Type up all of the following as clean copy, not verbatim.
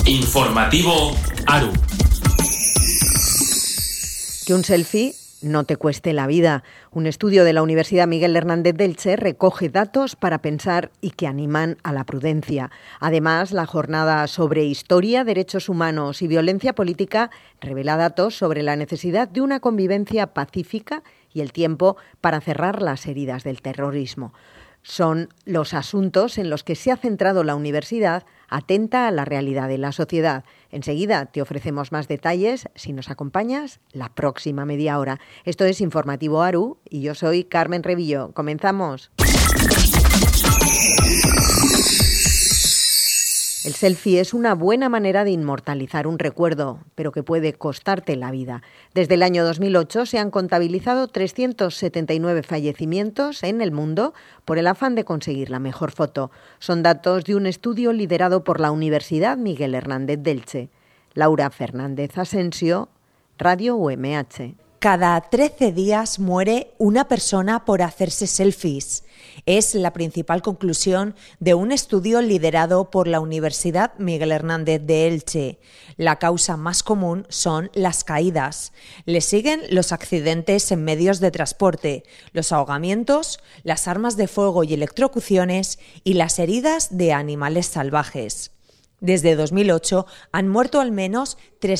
Informativo ARU. Que un selfie no te cueste la vida. Un estudio de la Universidad Miguel Hernández de Elche recoge datos para pensar y que animan a la prudencia. Además, la jornada sobre historia, derechos humanos y violencia política revela datos sobre la necesidad de una convivencia pacífica y el tiempo para cerrar las heridas del terrorismo. Son los asuntos en los que se ha centrado la universidad, atenta a la realidad de la sociedad. Enseguida te ofrecemos más detalles si nos acompañas la próxima media hora. Esto es Informativo ARU y yo soy Carmen Revillo. Comenzamos. El selfie es una buena manera de inmortalizar un recuerdo, pero que puede costarte la vida. Desde el año 2008 se han contabilizado 379 fallecimientos en el mundo por el afán de conseguir la mejor foto. Son datos de un estudio liderado por la Universidad Miguel Hernández de Elche. Laura Fernández Asensio, Radio UMH. Cada 13 días muere una persona por hacerse selfies. Es la principal conclusión de un estudio liderado por la Universidad Miguel Hernández de Elche. La causa más común son las caídas. Le siguen los accidentes en medios de transporte, los ahogamientos, las armas de fuego y electrocuciones y las heridas de animales salvajes. Desde 2008 han muerto al menos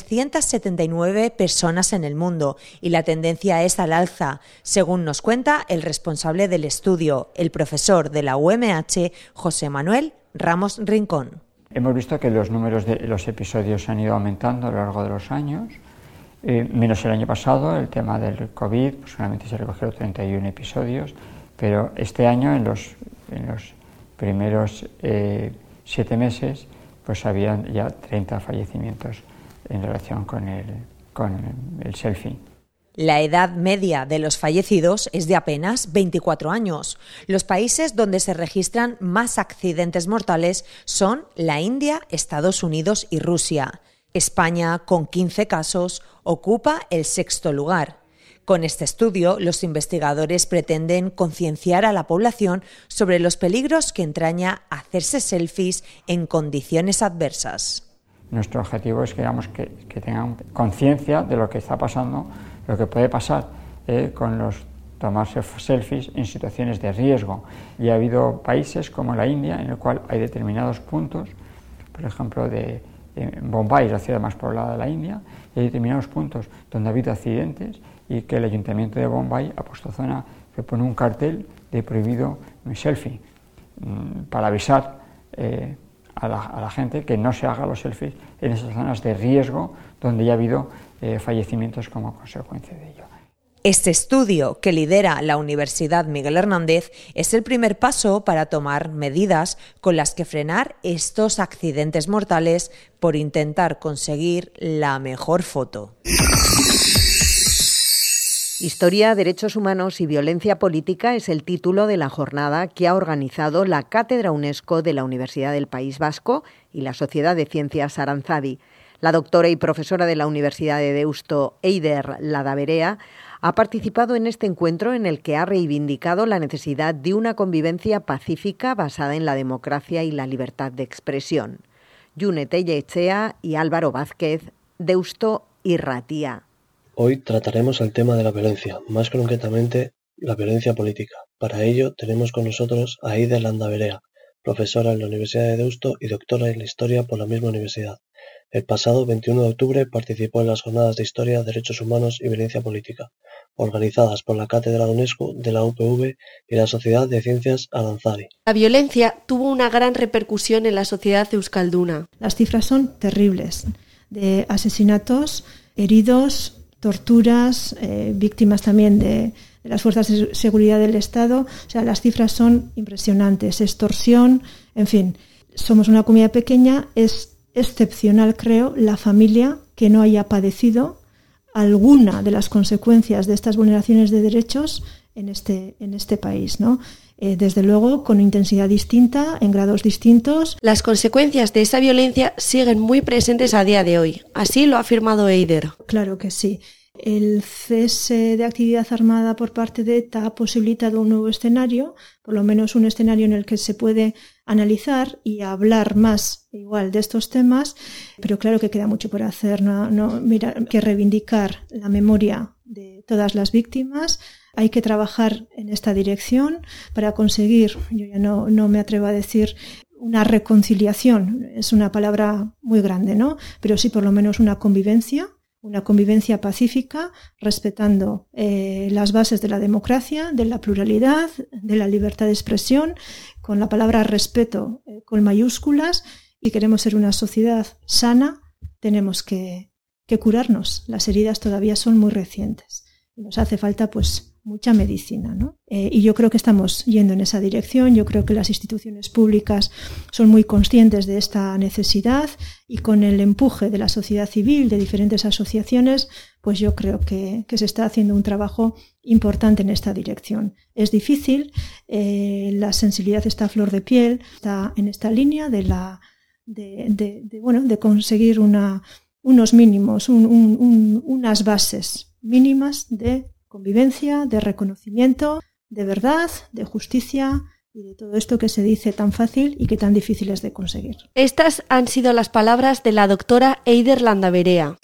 379 personas en el mundo y la tendencia es al alza, según nos cuenta el responsable del estudio, el profesor de la UMH, José Manuel Ramos Rincón. Hemos visto que los números de los episodios han ido aumentando a lo largo de los años, menos el año pasado, el tema del COVID, pues solamente se recogieron 31 episodios, pero este año, en los primeros 7 meses, pues había ya 30 fallecimientos en relación con el selfie. La edad media de los fallecidos es de apenas 24 años. Los países donde se registran más accidentes mortales son la India, Estados Unidos y Rusia. España, con 15 casos, ocupa el 6º lugar. Con este estudio, los investigadores pretenden concienciar a la población sobre los peligros que entraña hacerse selfies en condiciones adversas. Nuestro objetivo es que tengan conciencia de lo que está pasando, lo que puede pasar con los tomarse selfies en situaciones de riesgo. Y ha habido países como la India, en el cual hay determinados puntos, por ejemplo, en Bombay, la ciudad más poblada de la India, y hay determinados puntos donde ha habido accidentes y que el Ayuntamiento de Bombay ha puesto zona que pone un cartel de prohibido selfie para avisar a la gente que no se haga los selfies en esas zonas de riesgo donde ya ha habido fallecimientos como consecuencia de ello. Este estudio, que lidera la Universidad Miguel Hernández, es el primer paso para tomar medidas con las que frenar estos accidentes mortales por intentar conseguir la mejor foto. Historia, derechos humanos y violencia política es el título de la jornada que ha organizado la Cátedra UNESCO de la Universidad del País Vasco y la Sociedad de Ciencias Aranzadi. La doctora y profesora de la Universidad de Deusto, Eider Landaverea, ha participado en este encuentro en el que ha reivindicado la necesidad de una convivencia pacífica basada en la democracia y la libertad de expresión. June Tellechea y Álvaro Vázquez, Deusto Irratia. Hoy trataremos el tema de la violencia, más concretamente la violencia política. Para ello tenemos con nosotros a Eider Landaverea, profesora en la Universidad de Deusto y doctora en la Historia por la misma universidad. El pasado 21 de octubre participó en las jornadas de Historia, Derechos Humanos y Violencia Política, organizadas por la Cátedra de UNESCO de la UPV y la Sociedad de Ciencias Aranzadi. La violencia tuvo una gran repercusión en la sociedad euskalduna. Las cifras son terribles, de asesinatos, heridos, torturas, víctimas también de las fuerzas de seguridad del Estado. O sea, las cifras son impresionantes, extorsión, en fin. Somos una comunidad pequeña, es excepcional, creo, la familia que no haya padecido alguna de las consecuencias de estas vulneraciones de derechos en este país, ¿no? Desde luego, con intensidad distinta, en grados distintos. Las consecuencias de esa violencia siguen muy presentes a día de hoy. Así lo ha afirmado Eider. Claro que sí. El cese de actividad armada por parte de ETA ha posibilitado un nuevo escenario, por lo menos un escenario en el que se puede analizar y hablar más igual de estos temas, pero claro que queda mucho por hacer. Mira, hay que reivindicar la memoria de todas las víctimas. Hay que trabajar en esta dirección para conseguir, yo ya no me atrevo a decir una reconciliación, es una palabra muy grande, ¿no? Pero sí por lo menos una convivencia pacífica, respetando las bases de la democracia, de la pluralidad, de la libertad de expresión, con la palabra respeto con mayúsculas. Y queremos ser una sociedad sana, tenemos que curarnos. Las heridas todavía son muy recientes. Nos hace falta pues mucha medicina, ¿no? Y yo creo que estamos yendo en esa dirección. Yo creo que las instituciones públicas son muy conscientes de esta necesidad y con el empuje de la sociedad civil, de diferentes asociaciones, pues yo creo que se está haciendo un trabajo importante en esta dirección. Es difícil, la sensibilidad está a flor de piel, está en esta línea de conseguir unos mínimos, unas bases mínimas de convivencia, de reconocimiento, de verdad, de justicia y de todo esto que se dice tan fácil y que tan difícil es de conseguir. Estas han sido las palabras de la doctora Eider Landabarea.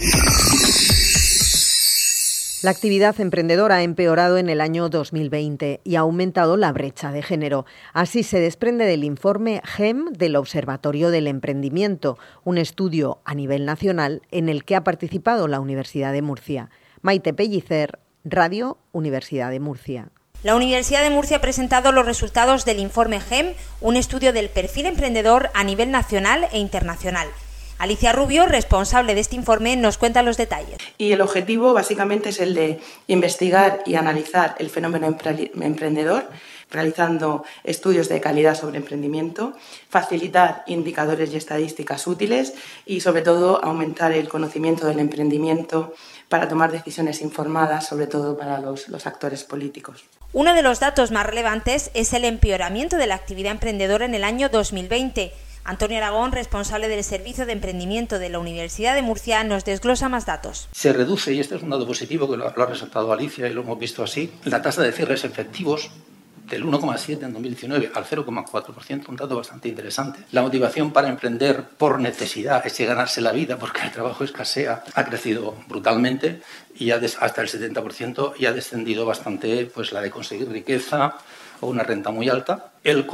La actividad emprendedora ha empeorado en el año 2020 y ha aumentado la brecha de género. Así se desprende del informe GEM del Observatorio del Emprendimiento, un estudio a nivel nacional en el que ha participado la Universidad de Murcia. Maite Pellicer, Radio Universidad de Murcia. La Universidad de Murcia ha presentado los resultados del informe GEM, un estudio del perfil emprendedor a nivel nacional e internacional. Alicia Rubio, responsable de este informe, nos cuenta los detalles. Y el objetivo básicamente es el de investigar y analizar el fenómeno emprendedor, realizando estudios de calidad sobre emprendimiento, facilitar indicadores y estadísticas útiles y, sobre todo, aumentar el conocimiento del emprendimiento para tomar decisiones informadas, sobre todo para los actores políticos. Uno de los datos más relevantes es el empeoramiento de la actividad emprendedora en el año 2020. Antonio Aragón, responsable del Servicio de Emprendimiento de la Universidad de Murcia, nos desglosa más datos. Se reduce, y este es un dato positivo que lo ha resaltado Alicia y lo hemos visto así, la tasa de cierres efectivos del 1,7 en 2019 al 0,4%, un dato bastante interesante. La motivación para emprender por necesidad, es ganarse la vida porque el trabajo escasea, ha crecido brutalmente y hasta el 70% y ha descendido bastante pues la de conseguir riqueza o una renta muy alta. El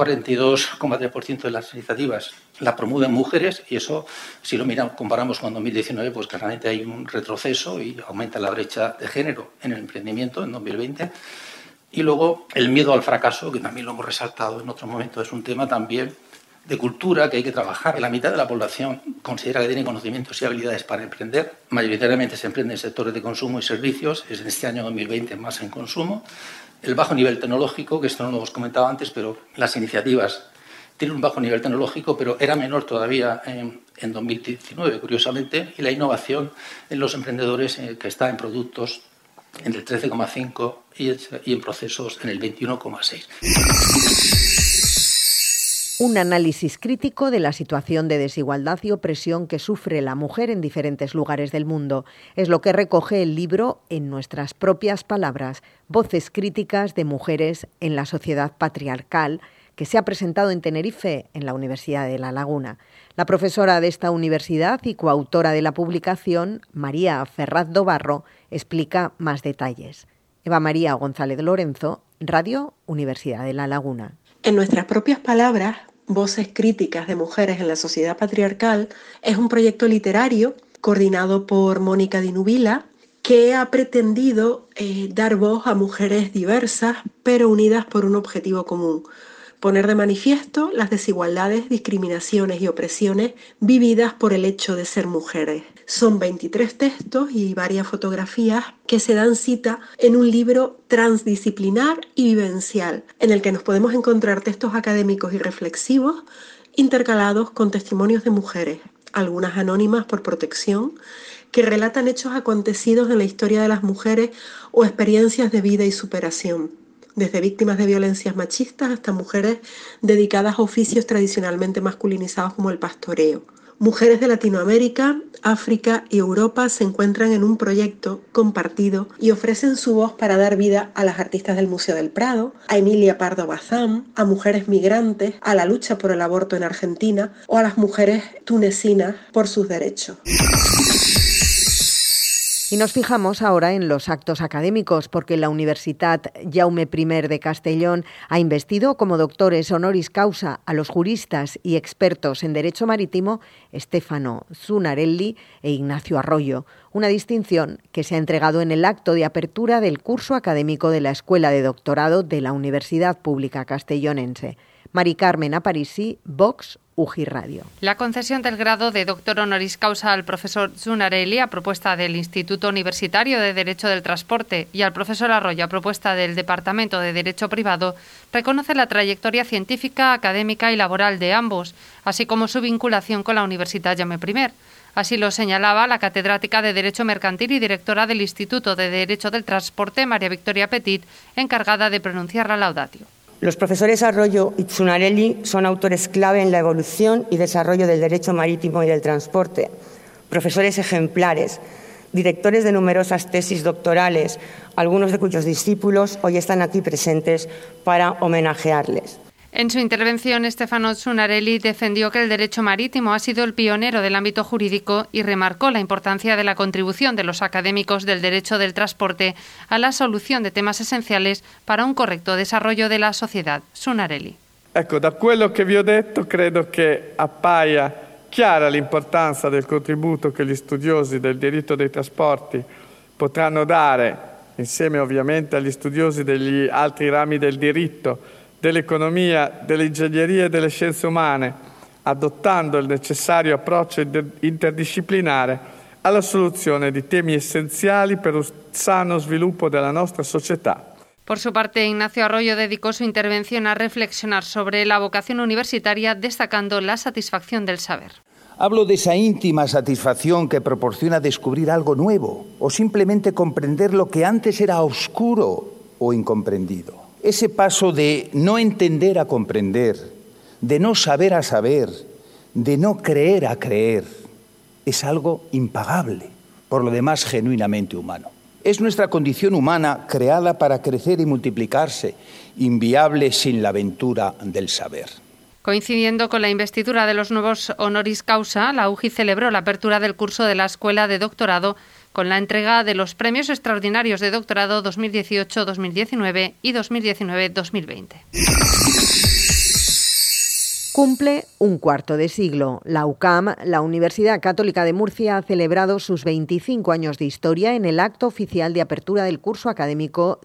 42,3% de las iniciativas la promueven mujeres y eso, si lo comparamos con 2019, pues claramente hay un retroceso y aumenta la brecha de género en el emprendimiento en 2020. Y luego el miedo al fracaso, que también lo hemos resaltado en otro momento, es un tema también de cultura que hay que trabajar. La mitad de la población considera que tiene conocimientos y habilidades para emprender. Mayoritariamente se emprende en sectores de consumo y servicios, es en este año 2020 más en consumo. El bajo nivel tecnológico, que esto no lo hemos comentado antes, pero las iniciativas tienen un bajo nivel tecnológico, pero era menor todavía en 2019, curiosamente, y la innovación en los emprendedores que está en productos en el 13,5 y en procesos en el 21,6. Un análisis crítico de la situación de desigualdad y opresión que sufre la mujer en diferentes lugares del mundo. Es lo que recoge el libro En nuestras propias palabras, voces críticas de mujeres en la sociedad patriarcal, que se ha presentado en Tenerife, en la Universidad de La Laguna. La profesora de esta universidad y coautora de la publicación, María Ferraz Dobarro, explica más detalles. Eva María González Lorenzo, Radio Universidad de La Laguna. En nuestras propias palabras, voces críticas de mujeres en la sociedad patriarcal, es un proyecto literario coordinado por Mónica Di Nubila que ha pretendido dar voz a mujeres diversas pero unidas por un objetivo común: poner de manifiesto las desigualdades, discriminaciones y opresiones vividas por el hecho de ser mujeres. Son 23 textos y varias fotografías que se dan cita en un libro transdisciplinar y vivencial, en el que nos podemos encontrar textos académicos y reflexivos intercalados con testimonios de mujeres, algunas anónimas por protección, que relatan hechos acontecidos en la historia de las mujeres o experiencias de vida y superación, desde víctimas de violencias machistas hasta mujeres dedicadas a oficios tradicionalmente masculinizados como el pastoreo, Mujeres de Latinoamérica, África y Europa se encuentran en un proyecto compartido y ofrecen su voz para dar vida a las artistas del Museo del Prado, a Emilia Pardo Bazán, a mujeres migrantes, a la lucha por el aborto en Argentina o a las mujeres tunecinas por sus derechos. Y nos fijamos ahora en los actos académicos, porque la Universitat Jaume I de Castellón ha investido como doctores honoris causa a los juristas y expertos en Derecho Marítimo Stefano Zunarelli e Ignacio Arroyo, una distinción que se ha entregado en el acto de apertura del curso académico de la Escuela de Doctorado de la Universidad Pública Castellonense. Mari Carmen Aparici, Vox, UJI Radio. La concesión del grado de doctor honoris causa al profesor Zunarelli a propuesta del Instituto Universitario de Derecho del Transporte y al profesor Arroyo a propuesta del Departamento de Derecho Privado reconoce la trayectoria científica, académica y laboral de ambos, así como su vinculación con la Universitat Jaume I. Así lo señalaba la catedrática de Derecho Mercantil y directora del Instituto de Derecho del Transporte, María Victoria Petit, encargada de pronunciar la laudatio. Los profesores Arroyo y Zunarelli son autores clave en la evolución y desarrollo del derecho marítimo y del transporte, profesores ejemplares, directores de numerosas tesis doctorales, algunos de cuyos discípulos hoy están aquí presentes para homenajearles. En su intervención, Stefano Zunarelli defendió que el derecho marítimo ha sido el pionero del ámbito jurídico y remarcó la importancia de la contribución de los académicos del derecho del transporte a la solución de temas esenciales para un corretto desarrollo de la società. Zunarelli. Ecco, da quello che vi ho detto credo che appaia chiara l'importanza del contributo che gli studiosi del diritto dei trasporti potranno dare, insieme ovviamente agli studiosi degli altri rami del diritto, dell'economia, dell'ingegneria e delle scienze umane, adottando il necessario approccio interdisciplinare alla soluzione di temi essenziali per un sano sviluppo della nostra società. Por su parte, Ignacio Arroyo dedicó su intervención a reflexionar sobre la vocación universitaria, destacando la satisfacción del saber. Hablo de esa íntima satisfacción que proporciona descubrir algo nuevo o simplemente comprender lo que antes era oscuro o incomprendido. Ese paso de no entender a comprender, de no saber a saber, de no creer a creer, es algo impagable, por lo demás genuinamente humano. Es nuestra condición humana creada para crecer y multiplicarse, inviable sin la aventura del saber. Coincidiendo con la investidura de los nuevos honoris causa, la UJI celebró la apertura del curso de la Escuela de Doctorado con la entrega de los premios extraordinarios de doctorado 2018-2019 y 2019-2020. Cumple un cuarto de siglo. La UCAM, la Universidad Católica de Murcia, ha celebrado sus 25 años de historia en el acto oficial de apertura del curso académico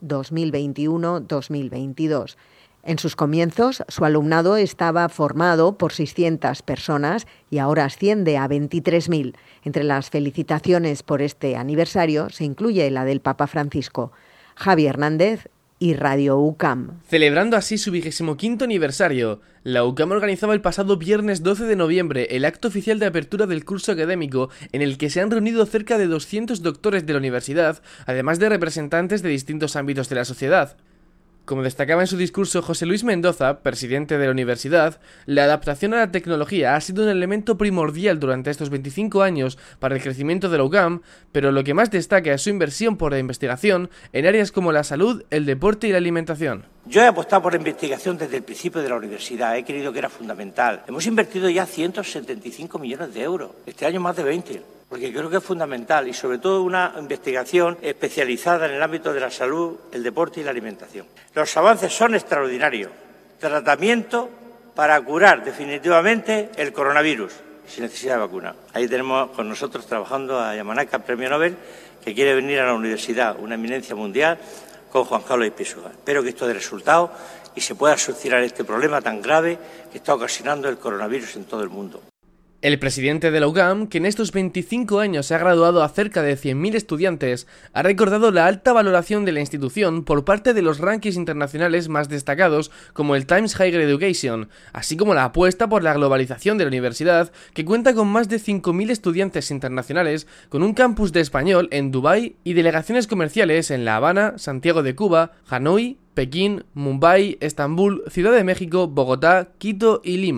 2021-2022. En sus comienzos, su alumnado estaba formado por 600 personas y ahora asciende a 23.000. Entre las felicitaciones por este aniversario se incluye la del Papa Francisco. Javi Hernández y Radio UCAM. Celebrando así su 25º aniversario, la UCAM organizaba el pasado viernes 12 de noviembre el acto oficial de apertura del curso académico, en el que se han reunido cerca de 200 doctores de la universidad, además de representantes de distintos ámbitos de la sociedad. Como destacaba en su discurso José Luis Mendoza, presidente de la universidad, la adaptación a la tecnología ha sido un elemento primordial durante estos 25 años para el crecimiento de la UCAM, pero lo que más destaca es su inversión por la investigación en áreas como la salud, el deporte y la alimentación. Yo he apostado por la investigación desde el principio de la universidad, he creído que era fundamental. Hemos invertido ya 175 millones de euros, este año más de 20. Porque creo que es fundamental y sobre todo una investigación especializada en el ámbito de la salud, el deporte y la alimentación. Los avances son extraordinarios. Tratamiento para curar definitivamente el coronavirus sin necesidad de vacuna. Ahí tenemos con nosotros trabajando a Yamanaka, premio Nobel, que quiere venir a la universidad, una eminencia mundial, con Juan Carlos Ispísuga. Espero que esto dé resultado y se pueda solucionar este problema tan grave que está ocasionando el coronavirus en todo el mundo. El presidente de la UCAM, que en estos 25 años se ha graduado a cerca de 100.000 estudiantes, ha recordado la alta valoración de la institución por parte de los rankings internacionales más destacados como el Times Higher Education, así como la apuesta por la globalización de la universidad, que cuenta con más de 5.000 estudiantes internacionales, con un campus de español en Dubái y delegaciones comerciales en La Habana, Santiago de Cuba, Hanoi, Pekín, Mumbai, Estambul, Ciudad de México, Bogotá, Quito y Lima.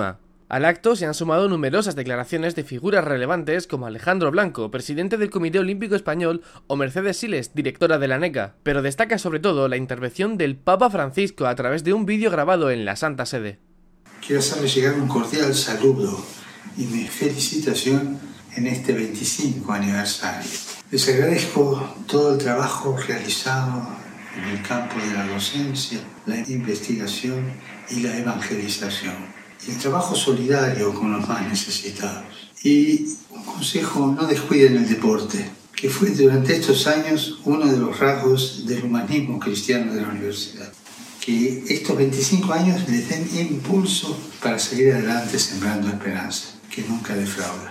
Al acto se han sumado numerosas declaraciones de figuras relevantes como Alejandro Blanco, presidente del Comité Olímpico Español, o Mercedes Siles, directora de la NECA, pero destaca sobre todo la intervención del Papa Francisco a través de un vídeo grabado en la Santa Sede. Quiero hacerle llegar un cordial saludo y mi felicitación en este 25 aniversario. Les agradezco todo el trabajo realizado en el campo de la docencia, la investigación y la evangelización. Y el trabajo solidario con los más necesitados. Y un consejo, no descuiden el deporte, que fue durante estos años uno de los rasgos del humanismo cristiano de la universidad. Que estos 25 años les den impulso para seguir adelante sembrando esperanza, que nunca defrauda.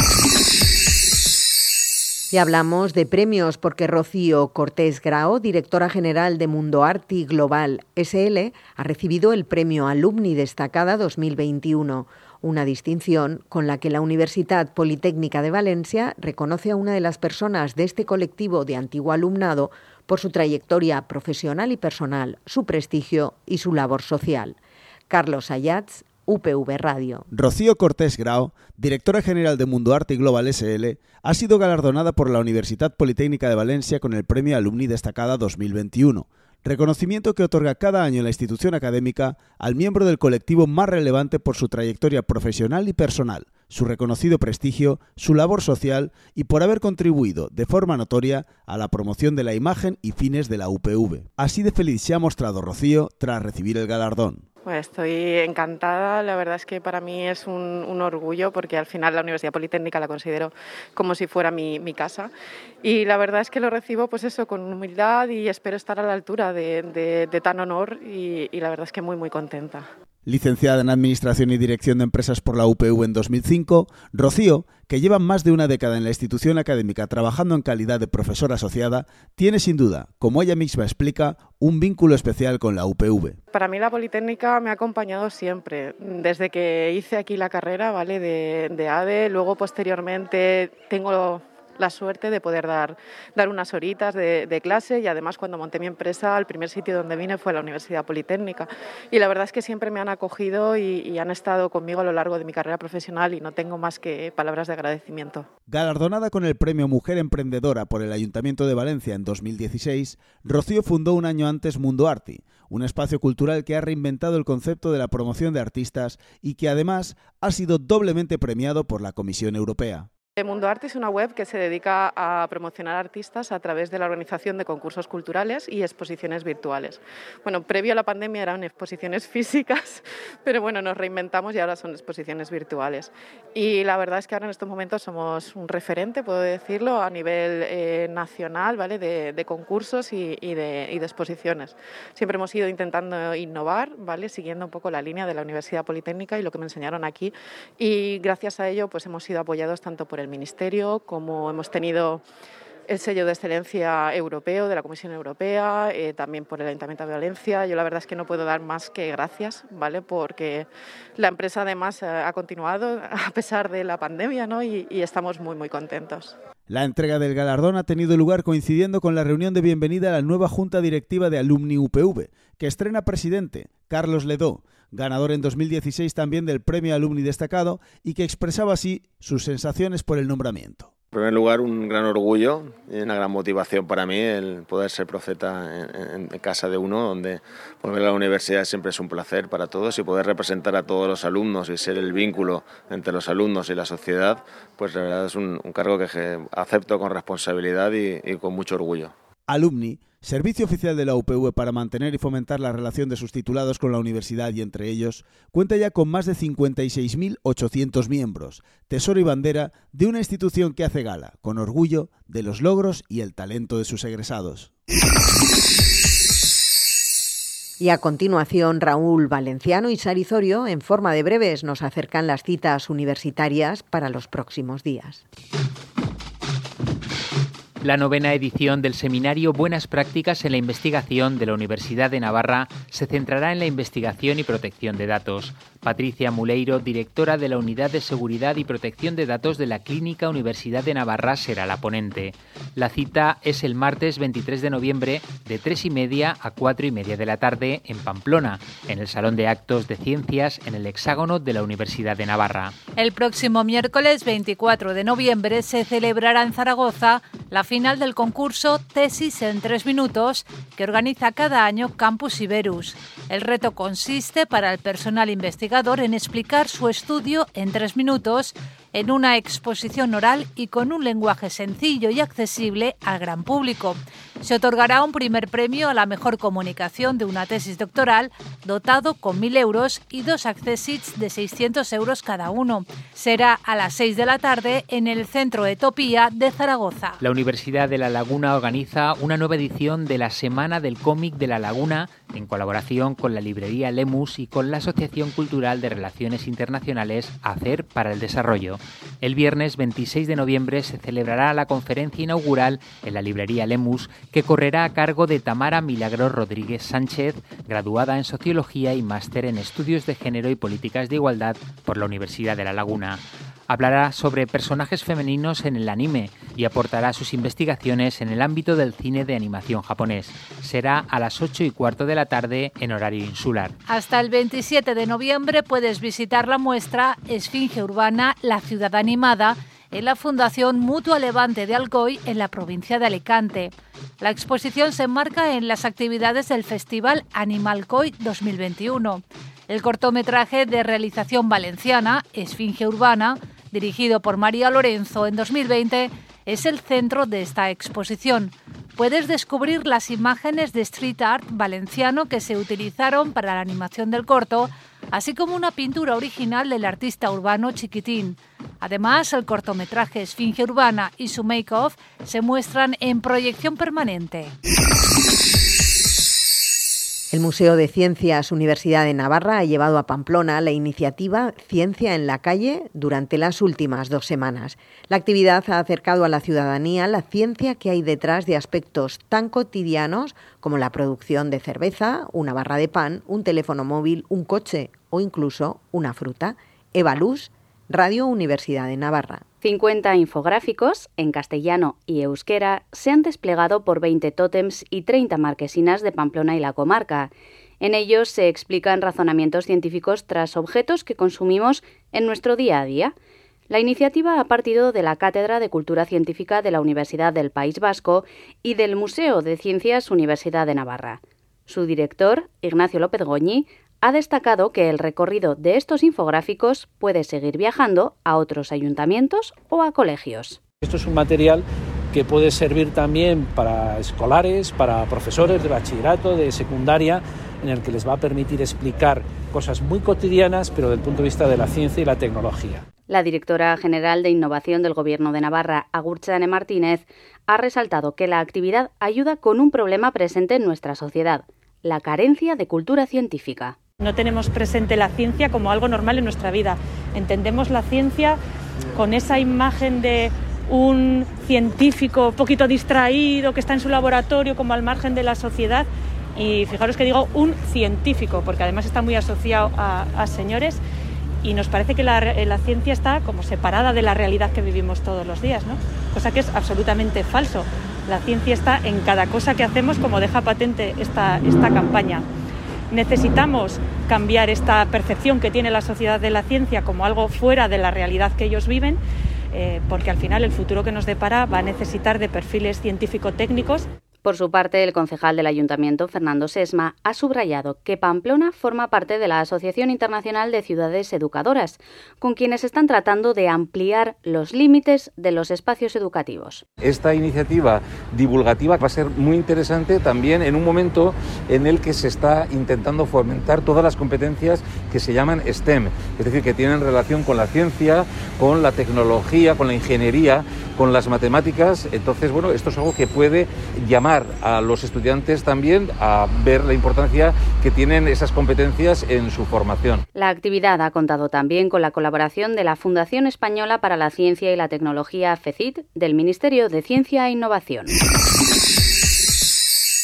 Y hablamos de premios porque Rocío Cortés Grau, directora general de Mundo Arti Global SL, ha recibido el premio Alumni Destacada 2021, una distinción con la que la Universitat Politécnica de Valencia reconoce a una de las personas de este colectivo de antiguo alumnado por su trayectoria profesional y personal, su prestigio y su labor social. Carlos Ayats, UPV Radio. Rocío Cortés Grau, directora general de Mundo Arti Global SL, ha sido galardonada por la Universitat Politécnica de Valencia con el Premio Alumni Destacada 2021, reconocimiento que otorga cada año la institución académica al miembro del colectivo más relevante por su trayectoria profesional y personal, su reconocido prestigio, su labor social y por haber contribuido de forma notoria a la promoción de la imagen y fines de la UPV. Así de feliz se ha mostrado Rocío tras recibir el galardón. Pues estoy encantada, la verdad es que para mí es un orgullo porque al final la Universidad Politécnica la considero como si fuera mi casa y la verdad es que lo recibo pues eso con humildad y espero estar a la altura de tan honor y la verdad es que muy contenta. Licenciada en Administración y Dirección de Empresas por la UPV en 2005, Rocío, que lleva más de una década en la institución académica trabajando en calidad de profesora asociada, tiene sin duda, como ella misma explica, un vínculo especial con la UPV. Para mí la Politécnica me ha acompañado siempre, desde que hice aquí la carrera, ¿vale? de ADE, luego posteriormente tengo la suerte de poder dar unas horitas de clase y además cuando monté mi empresa el primer sitio donde vine fue la Universidad Politécnica y la verdad es que siempre me han acogido y han estado conmigo a lo largo de mi carrera profesional y no tengo más que palabras de agradecimiento. Galardonada con el premio Mujer Emprendedora por el Ayuntamiento de Valencia en 2016, Rocío fundó un año antes Mundo Arti, un espacio cultural que ha reinventado el concepto de la promoción de artistas y que además ha sido doblemente premiado por la Comisión Europea. Mundo Arti es una web que se dedica a promocionar artistas a través de la organización de concursos culturales y exposiciones virtuales. Bueno, previo a la pandemia eran exposiciones físicas, pero bueno, nos reinventamos y ahora son exposiciones virtuales. Y la verdad es que ahora en estos momentos somos un referente, puedo decirlo, a nivel nacional, ¿vale? de concursos y de exposiciones. Siempre hemos ido intentando innovar, ¿vale? Siguiendo un poco la línea de la Universidad Politécnica y lo que me enseñaron aquí. Y gracias a ello pues hemos sido apoyados tanto por el Ministerio, como hemos tenido el sello de excelencia europeo de la Comisión Europea, también por el Ayuntamiento de Valencia. Yo la verdad es que no puedo dar más que gracias, ¿vale? Porque la empresa además ha continuado a pesar de la pandemia, ¿no? y estamos muy contentos. La entrega del galardón ha tenido lugar coincidiendo con la reunión de bienvenida a la nueva Junta Directiva de Alumni UPV, que estrena presidente, Carlos Ledó, ganador en 2016 también del Premio Alumni Destacado y que expresaba así sus sensaciones por el nombramiento. En primer lugar, un gran orgullo y una gran motivación para mí el poder ser profeta en casa de uno, donde volver a la universidad siempre es un placer para todos y poder representar a todos los alumnos y ser el vínculo entre los alumnos y la sociedad, pues la verdad es un cargo que acepto con responsabilidad y con mucho orgullo. Alumni, servicio oficial de la UPV para mantener y fomentar la relación de sus titulados con la universidad y entre ellos, cuenta ya con más de 56.800 miembros, tesoro y bandera de una institución que hace gala, con orgullo, de los logros y el talento de sus egresados. Y a continuación, Raúl Valenciano y Sari Zorio, en forma de breves, nos acercan las citas universitarias para los próximos días. La 9ª edición del seminario Buenas Prácticas en la Investigación de la Universidad de Navarra se centrará en la investigación y protección de datos. Patricia Muleiro, directora de la Unidad de Seguridad y Protección de Datos de la Clínica Universidad de Navarra, será la ponente. La cita es el martes 23 de noviembre de 3:30 a 4:30 de la tarde en Pamplona, en el Salón de Actos de Ciencias en el Hexágono de la Universidad de Navarra. El próximo miércoles 24 de noviembre se celebrará en Zaragoza la final del concurso Tesis en 3 minutos que organiza cada año Campus Iberus. El reto consiste para el personal investigador en explicar su estudio en 3 minutos en una exposición oral y con un lenguaje sencillo y accesible al gran público. Se otorgará un primer premio a la mejor comunicación de una tesis doctoral dotado con 1.000 euros y 2 accessits de 600 euros cada uno. Será a las 6 de la tarde en el Centro Etopía de Zaragoza. La Universidad de La Laguna organiza una nueva edición de la Semana del Cómic de La Laguna en colaboración con la librería Lemus y con la Asociación Cultural de Relaciones Internacionales Hacer para el Desarrollo. El viernes 26 de noviembre se celebrará la conferencia inaugural en la librería Lemus, que correrá a cargo de Tamara Milagros Rodríguez Sánchez, graduada en Sociología y máster en Estudios de Género y Políticas de Igualdad por la Universidad de La Laguna. Hablará sobre personajes femeninos en el anime y aportará sus investigaciones en el ámbito del cine de animación japonés. Será a las 8:15 de la tarde en horario insular. Hasta el 27 de noviembre puedes visitar la muestra Esfinge Urbana, la ciudad animada, en la Fundación Mutua Levante de Alcoy, en la provincia de Alicante. La exposición se enmarca en las actividades del Festival Animalcoy 2021. El cortometraje de realización valenciana, Esfinge Urbana, dirigido por María Lorenzo en 2020, es el centro de esta exposición. Puedes descubrir las imágenes de street art valenciano que se utilizaron para la animación del corto, así como una pintura original del artista urbano Chiquitín. Además, el cortometraje Esfinge Urbana y su make-off se muestran en proyección permanente. El Museo de Ciencias Universidad de Navarra ha llevado a Pamplona la iniciativa Ciencia en la Calle durante las últimas 2 semanas. La actividad ha acercado a la ciudadanía la ciencia que hay detrás de aspectos tan cotidianos como la producción de cerveza, una barra de pan, un teléfono móvil, un coche o incluso una fruta. Eva Luz, Radio Universidad de Navarra. 50 infográficos, en castellano y euskera, se han desplegado por 20 tótems y 30 marquesinas de Pamplona y la comarca. En ellos se explican razonamientos científicos tras objetos que consumimos en nuestro día a día. La iniciativa ha partido de la Cátedra de Cultura Científica de la Universidad del País Vasco y del Museo de Ciencias Universidad de Navarra. Su director, Ignacio López Goñi, ha destacado que el recorrido de estos infográficos puede seguir viajando a otros ayuntamientos o a colegios. Esto es un material que puede servir también para escolares, para profesores de bachillerato, de secundaria, en el que les va a permitir explicar cosas muy cotidianas, pero desde el punto de vista de la ciencia y la tecnología. La directora general de Innovación del Gobierno de Navarra, Agurtxane Martínez, ha resaltado que la actividad ayuda con un problema presente en nuestra sociedad: la carencia de cultura científica. No tenemos presente la ciencia como algo normal en nuestra vida. Entendemos la ciencia con esa imagen de un científico un poquito distraído que está en su laboratorio como al margen de la sociedad. Y fijaros que digo un científico, porque además está muy asociado a señores, y nos parece que la ciencia está como separada de la realidad que vivimos todos los días, ¿no? Cosa que es absolutamente falso. La ciencia está en cada cosa que hacemos, como deja patente esta campaña. Necesitamos cambiar esta percepción que tiene la sociedad de la ciencia como algo fuera de la realidad que ellos viven, porque al final el futuro que nos depara va a necesitar de perfiles científico-técnicos. Por su parte, el concejal del Ayuntamiento, Fernando Sesma, ha subrayado que Pamplona forma parte de la Asociación Internacional de Ciudades Educadoras, con quienes están tratando de ampliar los límites de los espacios educativos. Esta iniciativa divulgativa va a ser muy interesante también en un momento en el que se está intentando fomentar todas las competencias que se llaman STEM, es decir, que tienen relación con la ciencia, con la tecnología, con la ingeniería, con las matemáticas. Entonces, bueno, esto es algo que puede llamar a los estudiantes también a ver la importancia que tienen esas competencias en su formación. La actividad ha contado también con la colaboración de la Fundación Española para la Ciencia y la Tecnología, FECIT, del Ministerio de Ciencia e Innovación.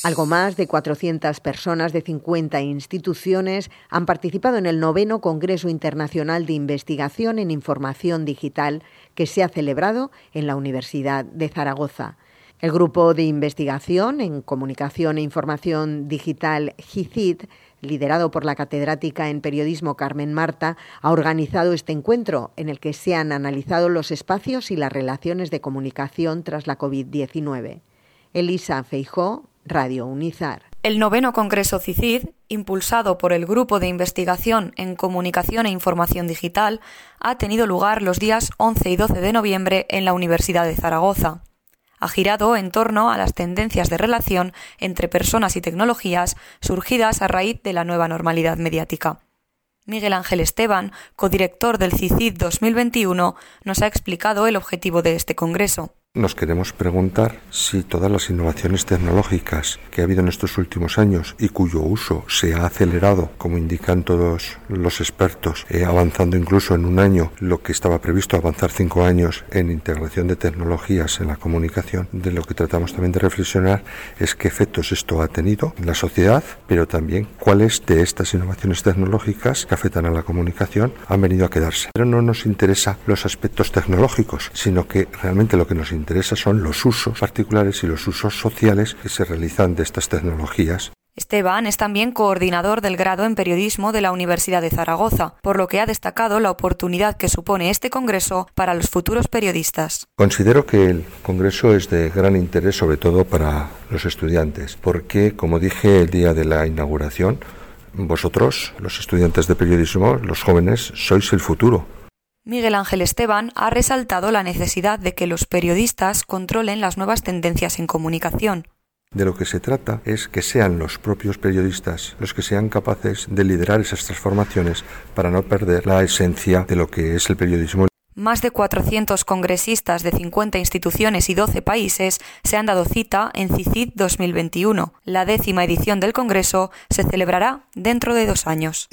Algo más de 400 personas de 50 instituciones han participado en el 9º Congreso Internacional de Investigación en Información Digital que se ha celebrado en la Universidad de Zaragoza. El Grupo de Investigación en Comunicación e Información Digital GICID, liderado por la catedrática en periodismo Carmen Marta, ha organizado este encuentro en el que se han analizado los espacios y las relaciones de comunicación tras la COVID-19. Elisa Feijó, Radio Unizar. El 9º Congreso CICID, impulsado por el Grupo de Investigación en Comunicación e Información Digital, ha tenido lugar los días 11 y 12 de noviembre en la Universidad de Zaragoza. Ha girado en torno a las tendencias de relación entre personas y tecnologías surgidas a raíz de la nueva normalidad mediática. Miguel Ángel Esteban, codirector del CICID 2021, nos ha explicado el objetivo de este congreso. Nos queremos preguntar si todas las innovaciones tecnológicas que ha habido en estos últimos años y cuyo uso se ha acelerado, como indican todos los expertos, avanzando incluso en un año lo que estaba previsto avanzar 5 años en integración de tecnologías en la comunicación, de lo que tratamos también de reflexionar es qué efectos esto ha tenido en la sociedad, pero también cuáles de estas innovaciones tecnológicas que afectan a la comunicación han venido a quedarse. Pero no nos interesa los aspectos tecnológicos, sino que realmente lo que nos interesa son los usos particulares y los usos sociales que se realizan de estas tecnologías. Esteban es también coordinador del grado en periodismo de la Universidad de Zaragoza, por lo que ha destacado la oportunidad que supone este congreso para los futuros periodistas. Considero que el congreso es de gran interés, sobre todo para los estudiantes, porque, como dije el día de la inauguración, vosotros, los estudiantes de periodismo, los jóvenes, sois el futuro. Miguel Ángel Esteban ha resaltado la necesidad de que los periodistas controlen las nuevas tendencias en comunicación. De lo que se trata es que sean los propios periodistas los que sean capaces de liderar esas transformaciones para no perder la esencia de lo que es el periodismo. Más de 400 congresistas de 50 instituciones y 12 países se han dado cita en CICID 2021. La 10ª edición del Congreso se celebrará dentro de 2 años.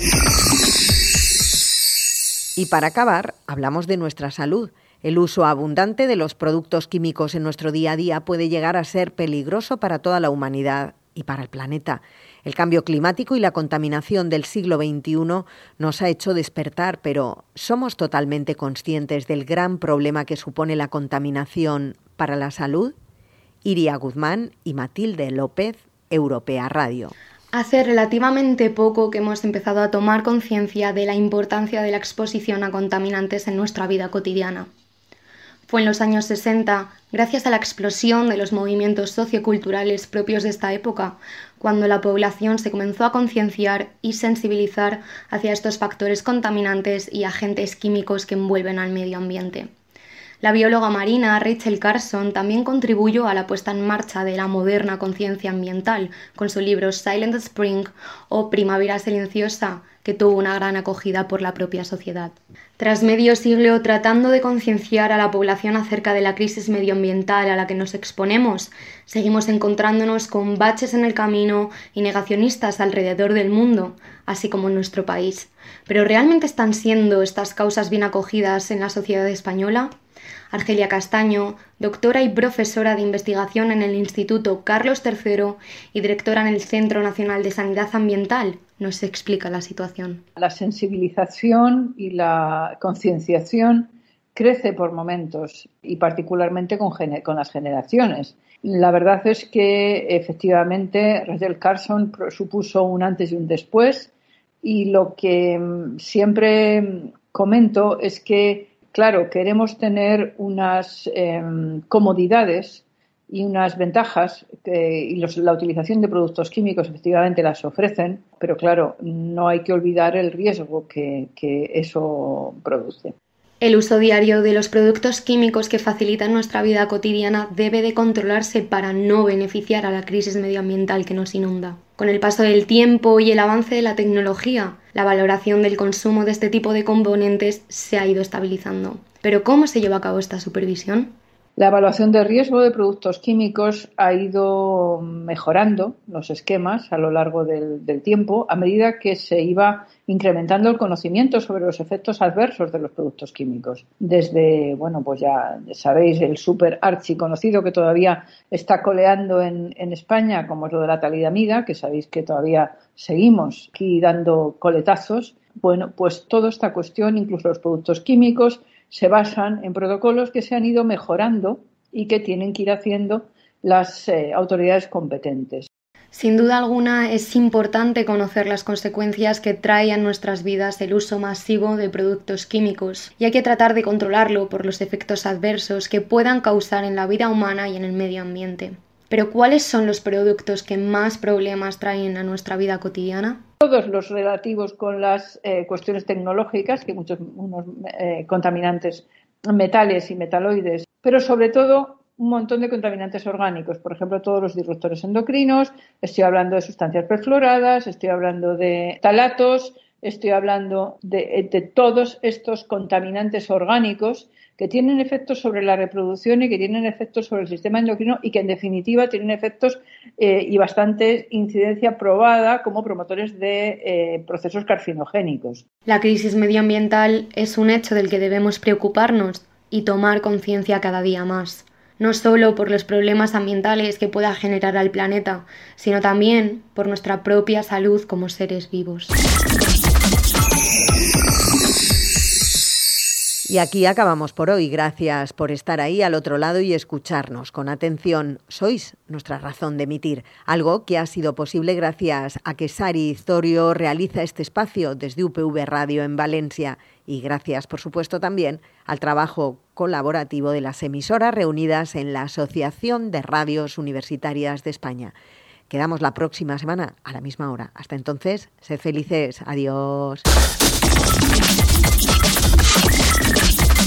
Y para acabar, hablamos de nuestra salud. El uso abundante de los productos químicos en nuestro día a día puede llegar a ser peligroso para toda la humanidad y para el planeta. El cambio climático y la contaminación del siglo XXI nos ha hecho despertar, pero ¿somos totalmente conscientes del gran problema que supone la contaminación para la salud? Iria Guzmán y Matilde López, Europea Radio. Hace relativamente poco que hemos empezado a tomar conciencia de la importancia de la exposición a contaminantes en nuestra vida cotidiana. Fue en los años 60, gracias a la explosión de los movimientos socioculturales propios de esta época, cuando la población se comenzó a concienciar y sensibilizar hacia estos factores contaminantes y agentes químicos que envuelven al medio ambiente. La bióloga marina Rachel Carson también contribuyó a la puesta en marcha de la moderna conciencia ambiental con su libro Silent Spring o Primavera Silenciosa, que tuvo una gran acogida por la propia sociedad. Tras medio siglo tratando de concienciar a la población acerca de la crisis medioambiental a la que nos exponemos, seguimos encontrándonos con baches en el camino y negacionistas alrededor del mundo, así como en nuestro país. ¿Pero realmente están siendo estas causas bien acogidas en la sociedad española? Argelia Castaño, doctora y profesora de investigación en el Instituto Carlos III y directora en el Centro Nacional de Sanidad Ambiental, nos explica la situación. La sensibilización y la concienciación crece por momentos y particularmente con las generaciones. La verdad es que efectivamente Rachel Carson supuso un antes y un después y lo que siempre comento es que claro, queremos tener unas comodidades y unas ventajas y la utilización de productos químicos efectivamente las ofrecen, pero claro, no hay que olvidar el riesgo que eso produce. El uso diario de los productos químicos que facilitan nuestra vida cotidiana debe de controlarse para no beneficiar a la crisis medioambiental que nos inunda. Con el paso del tiempo y el avance de la tecnología, la valoración del consumo de este tipo de componentes se ha ido estabilizando. ¿Pero cómo se lleva a cabo esta supervisión? La evaluación de riesgo de productos químicos ha ido mejorando los esquemas a lo largo del tiempo a medida que se iba incrementando el conocimiento sobre los efectos adversos de los productos químicos. Desde, pues ya sabéis, el súper archiconocido que todavía está coleando en España, como es lo de la talidomida, que sabéis que todavía seguimos aquí dando coletazos. Pues toda esta cuestión, incluso los productos químicos, se basan en protocolos que se han ido mejorando y que tienen que ir haciendo las autoridades competentes. Sin duda alguna es importante conocer las consecuencias que trae a nuestras vidas el uso masivo de productos químicos y hay que tratar de controlarlo por los efectos adversos que puedan causar en la vida humana y en el medio ambiente. Pero ¿cuáles son los productos que más problemas traen a nuestra vida cotidiana? Todos los relativos con las cuestiones tecnológicas, que unos contaminantes metales y metaloides, pero sobre todo un montón de contaminantes orgánicos, por ejemplo, todos los disruptores endocrinos, estoy hablando de sustancias perfluoradas, estoy hablando de ftalatos, estoy hablando de todos estos contaminantes orgánicos que tienen efectos sobre la reproducción y que tienen efectos sobre el sistema endocrino y que en definitiva tienen efectos y bastante incidencia probada como promotores de procesos carcinogénicos. La crisis medioambiental es un hecho del que debemos preocuparnos y tomar conciencia cada día más. No solo por los problemas ambientales que pueda generar al planeta, sino también por nuestra propia salud como seres vivos. Y aquí acabamos por hoy. Gracias por estar ahí al otro lado y escucharnos con atención. Sois nuestra razón de emitir, algo que ha sido posible gracias a que Sari Zorio realiza este espacio desde UPV Radio en Valencia y gracias, por supuesto, también al trabajo colaborativo de las emisoras reunidas en la Asociación de Radios Universitarias de España. Quedamos la próxima semana a la misma hora. Hasta entonces, sed felices. Adiós.